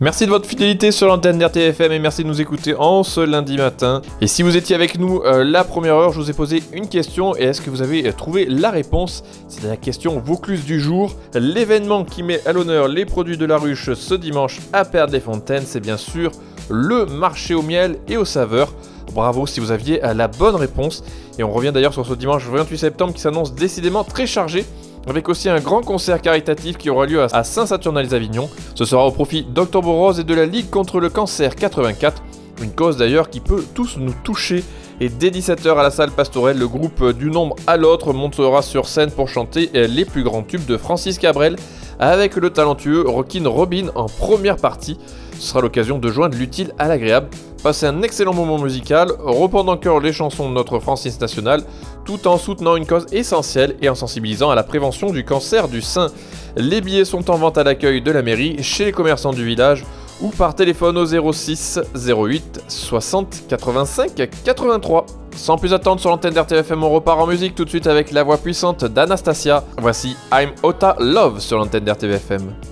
Merci de votre fidélité sur l'antenne d'RTFM et merci de nous écouter en ce lundi matin. Et si vous étiez avec nous la première heure, je vous ai posé une question et est-ce que vous avez trouvé la réponse? C'est la question Vaucluse du jour. L'événement qui met à l'honneur les produits de la ruche ce dimanche à Père-des-Fontaines, c'est bien sûr le marché au miel et aux saveurs. Bravo si vous aviez la bonne réponse. Et on revient d'ailleurs sur ce dimanche 28 septembre qui s'annonce décidément très chargé, avec aussi un grand concert caritatif qui aura lieu à Saint-Saturnin-les-Avignon. Ce sera au profit d'Octobre Rose et de la Ligue contre le cancer 84, une cause d'ailleurs qui peut tous nous toucher. Et dès 17h à la salle Pastorelle, le groupe Du Nombre à l'Autre montera sur scène pour chanter les plus grands tubes de Francis Cabrel, avec le talentueux Rockin' Robin en première partie. Ce sera l'occasion de joindre l'utile à l'agréable. Passez un excellent moment musical, reprendre en chœur les chansons de notre Francis national, tout en soutenant une cause essentielle et en sensibilisant à la prévention du cancer du sein. Les billets sont en vente à l'accueil de la mairie, chez les commerçants du village ou par téléphone au 06 08 60 85 83. Sans plus attendre, sur l'antenne d'RTFM, on repart en musique tout de suite avec la voix puissante d'Anastasia. Voici I'm Ota Love sur l'antenne d'RTFM.